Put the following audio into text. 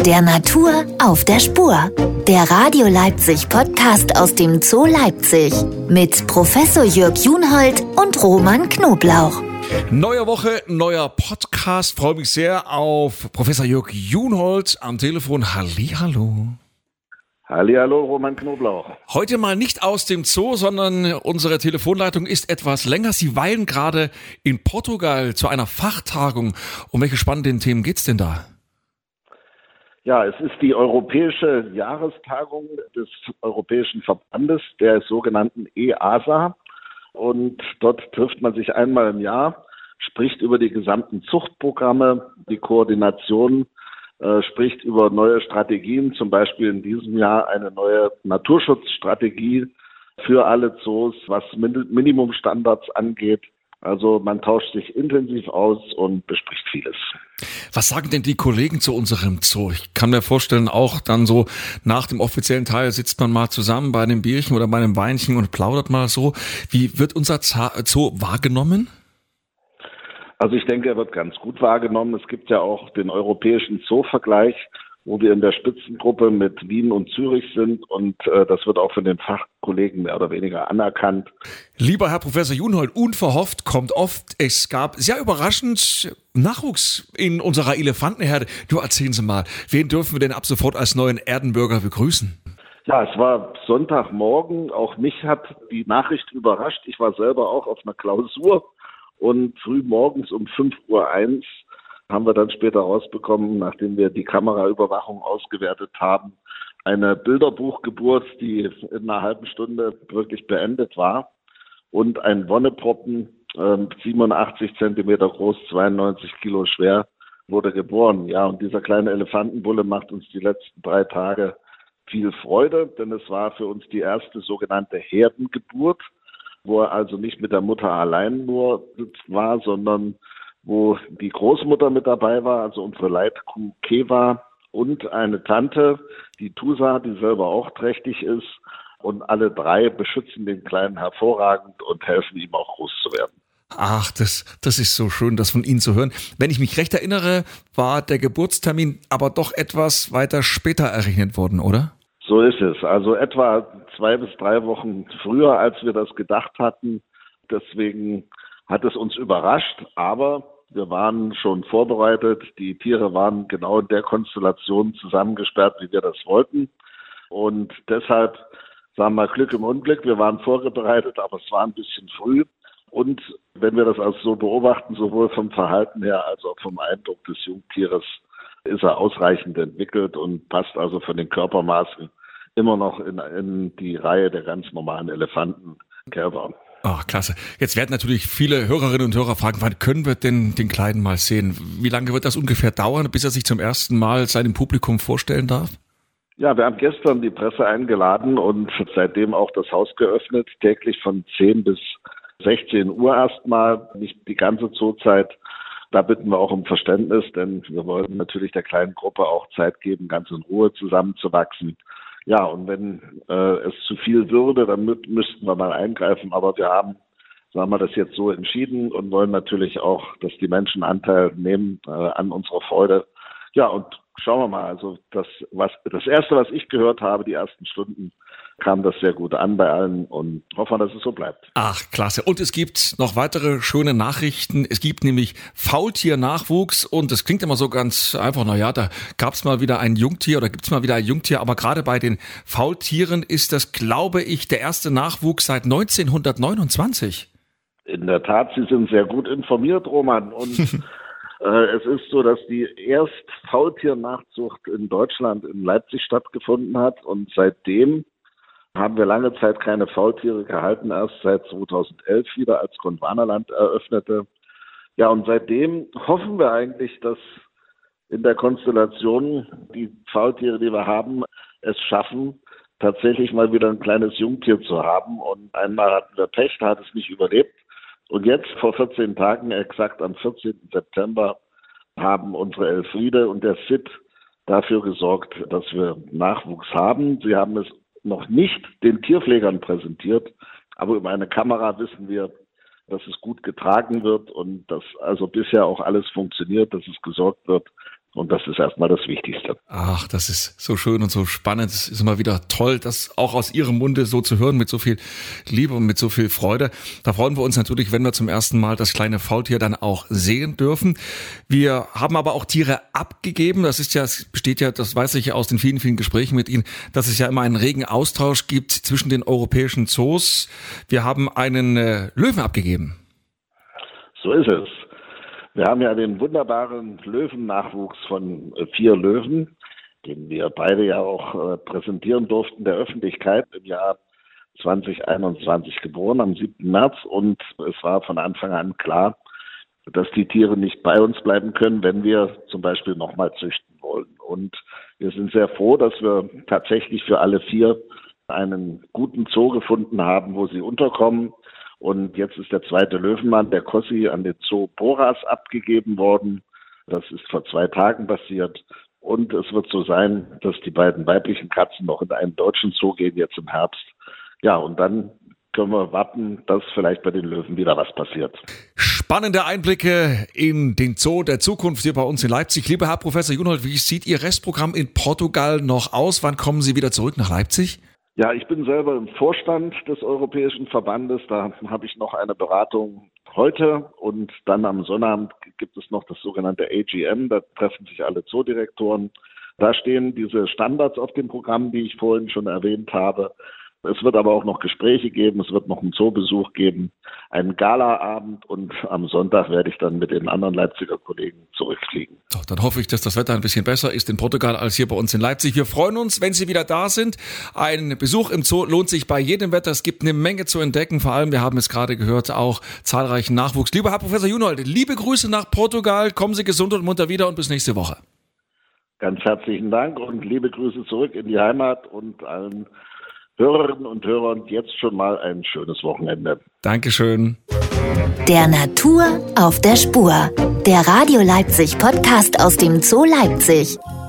Der Natur auf der Spur. Der Radio Leipzig Podcast aus dem Zoo Leipzig mit Professor Jörg Junhold und Roman Knoblauch. Neue Woche, neuer Podcast. Freue mich sehr auf Professor Jörg Junhold am Telefon. Hallihallo. Hallihallo, Roman Knoblauch. Heute mal nicht aus dem Zoo, sondern unsere Telefonleitung ist etwas länger. Sie weilen gerade in Portugal zu einer Fachtagung. Um welche spannenden Themen geht's denn da? Ja, es ist die europäische Jahrestagung des Europäischen Verbandes, der sogenannten EASA. Und dort trifft man sich einmal im Jahr, spricht über die gesamten Zuchtprogramme, die Koordination, spricht über neue Strategien, zum Beispiel in diesem Jahr eine neue Naturschutzstrategie für alle Zoos, was Minimumstandards angeht. Also man tauscht sich intensiv aus und bespricht vieles. Was sagen denn die Kollegen zu unserem Zoo? Ich kann mir vorstellen, auch dann so nach dem offiziellen Teil sitzt man mal zusammen bei einem Bierchen oder bei einem Weinchen und plaudert mal so. Wie wird unser Zoo wahrgenommen? Also ich denke, er wird ganz gut wahrgenommen. Es gibt ja auch den europäischen Zoo-Vergleich, wo wir in der Spitzengruppe mit Wien und Zürich sind, und das wird auch von den Fachkollegen mehr oder weniger anerkannt. Lieber Herr Professor Junhold, unverhofft kommt oft, es gab sehr überraschend Nachwuchs in unserer Elefantenherde. Du, erzählen Sie mal, wen dürfen wir denn ab sofort als neuen Erdenbürger begrüßen? Ja, es war Sonntagmorgen, auch mich hat die Nachricht überrascht. Ich war selber auch auf einer Klausur und früh morgens um 5:01 Uhr haben wir dann später rausbekommen, nachdem wir die Kameraüberwachung ausgewertet haben, eine Bilderbuchgeburt, die in einer halben Stunde wirklich beendet war, und ein Wonneproppen, 87 Zentimeter groß, 92 Kilo schwer, wurde geboren. Ja, und dieser kleine Elefantenbulle macht uns die letzten 3 Tage viel Freude, denn es war für uns die erste sogenannte Herdengeburt, wo er also nicht mit der Mutter allein nur war, sondern wo die Großmutter mit dabei war, also unsere Leitkuh Keva, und eine Tante, die Tusa, die selber auch trächtig ist. Und alle 3 beschützen den Kleinen hervorragend und helfen ihm auch groß zu werden. Ach, das ist so schön, das von Ihnen zu hören. Wenn ich mich recht erinnere, war der Geburtstermin aber doch etwas weiter später errechnet worden, oder? So ist es. Also etwa 2 bis 3 Wochen früher, als wir das gedacht hatten. Deswegen hat es uns überrascht, aber wir waren schon vorbereitet. Die Tiere waren genau in der Konstellation zusammengesperrt, wie wir das wollten. Und deshalb, sagen wir mal, Glück im Unglück. Wir waren vorbereitet, aber es war ein bisschen früh. Und wenn wir das also so beobachten, sowohl vom Verhalten her als auch vom Eindruck des Jungtieres, ist er ausreichend entwickelt und passt also von den Körpermaßen immer noch in die Reihe der ganz normalen Elefantenkälber. Ach, klasse. Jetzt werden natürlich viele Hörerinnen und Hörer fragen, wann können wir denn den Kleinen mal sehen? Wie lange wird das ungefähr dauern, bis er sich zum ersten Mal seinem Publikum vorstellen darf? Ja, wir haben gestern die Presse eingeladen und seitdem auch das Haus geöffnet, täglich von 10 bis 16 Uhr erstmal, nicht die ganze Zoozeit. Da bitten wir auch um Verständnis, denn wir wollen natürlich der kleinen Gruppe auch Zeit geben, ganz in Ruhe zusammenzuwachsen. Ja, und wenn es zu viel würde, dann müssten wir mal eingreifen. Aber wir haben, sagen wir, das jetzt so entschieden und wollen natürlich auch, dass die Menschen Anteil nehmen an unserer Freude. Ja, und schauen wir mal. Also das Erste, was ich gehört habe, die ersten Stunden, kam das sehr gut an bei allen und hoffen, dass es so bleibt. Ach, klasse. Und es gibt noch weitere schöne Nachrichten. Es gibt nämlich Faultiernachwuchs und das klingt immer so ganz einfach, naja, da gab's mal wieder ein Jungtier oder gibt's mal wieder ein Jungtier, aber gerade bei den Faultieren ist das, glaube ich, der erste Nachwuchs seit 1929. In der Tat, Sie sind sehr gut informiert, Roman, und es ist so, dass die Faultiernachzucht in Deutschland in Leipzig stattgefunden hat, und seitdem haben wir lange Zeit keine Faultiere gehalten, erst seit 2011 wieder, als Gondwanaland eröffnete. Ja, und seitdem hoffen wir eigentlich, dass in der Konstellation die Faultiere, die wir haben, es schaffen, tatsächlich mal wieder ein kleines Jungtier zu haben. Und einmal hatten wir Pech, da hat es nicht überlebt. Und jetzt, vor 14 Tagen, exakt am 14. September, haben unsere Elfriede und der Sid dafür gesorgt, dass wir Nachwuchs haben. Sie haben es noch nicht den Tierpflegern präsentiert, aber über eine Kamera wissen wir, dass es gut getragen wird und dass also bisher auch alles funktioniert, dass es gesorgt wird, Und das ist erstmal das Wichtigste. Ach, das ist so schön und so spannend. Es ist immer wieder toll, das auch aus Ihrem Munde so zu hören, mit so viel Liebe und mit so viel Freude. Da freuen wir uns natürlich, wenn wir zum ersten Mal das kleine Faultier dann auch sehen dürfen. Wir haben aber auch Tiere abgegeben. Das besteht ja, das weiß ich aus den vielen, vielen Gesprächen mit Ihnen, dass es ja immer einen regen Austausch gibt zwischen den europäischen Zoos. Wir haben einen Löwen abgegeben. So ist es. Wir haben ja den wunderbaren Löwennachwuchs von 4 Löwen, den wir beide ja auch präsentieren durften der Öffentlichkeit im Jahr 2021 geboren, am 7. März. Und es war von Anfang an klar, dass die Tiere nicht bei uns bleiben können, wenn wir zum Beispiel nochmal züchten wollen. Und wir sind sehr froh, dass wir tatsächlich für alle 4 einen guten Zoo gefunden haben, wo sie unterkommen. Und jetzt ist der zweite Löwenmann, der Kossi, an den Zoo Boras abgegeben worden. Das ist vor 2 Tagen passiert. Und es wird so sein, dass die beiden weiblichen Katzen noch in einen deutschen Zoo gehen, jetzt im Herbst. Ja, und dann können wir warten, dass vielleicht bei den Löwen wieder was passiert. Spannende Einblicke in den Zoo der Zukunft hier bei uns in Leipzig. Lieber Herr Professor Junhold, wie sieht Ihr Restprogramm in Portugal noch aus? Wann kommen Sie wieder zurück nach Leipzig? Ja, ich bin selber im Vorstand des Europäischen Verbandes. Da habe ich noch eine Beratung heute und dann am Sonnabend gibt es noch das sogenannte AGM. Da treffen sich alle Zoodirektoren. Da stehen diese Standards auf dem Programm, die ich vorhin schon erwähnt habe. Es wird aber auch noch Gespräche geben, es wird noch einen Zoobesuch geben, einen Galaabend und am Sonntag werde ich dann mit den anderen Leipziger Kollegen zurückfliegen. So, dann hoffe ich, dass das Wetter ein bisschen besser ist in Portugal als hier bei uns in Leipzig. Wir freuen uns, wenn Sie wieder da sind. Ein Besuch im Zoo lohnt sich bei jedem Wetter. Es gibt eine Menge zu entdecken, vor allem, wir haben es gerade gehört, auch zahlreichen Nachwuchs. Lieber Herr Professor Junhold, liebe Grüße nach Portugal, kommen Sie gesund und munter wieder und bis nächste Woche. Ganz herzlichen Dank und liebe Grüße zurück in die Heimat und allen Hörerinnen und Hörern jetzt schon mal ein schönes Wochenende. Dankeschön. Der Natur auf der Spur. Der Radio Leipzig Podcast aus dem Zoo Leipzig.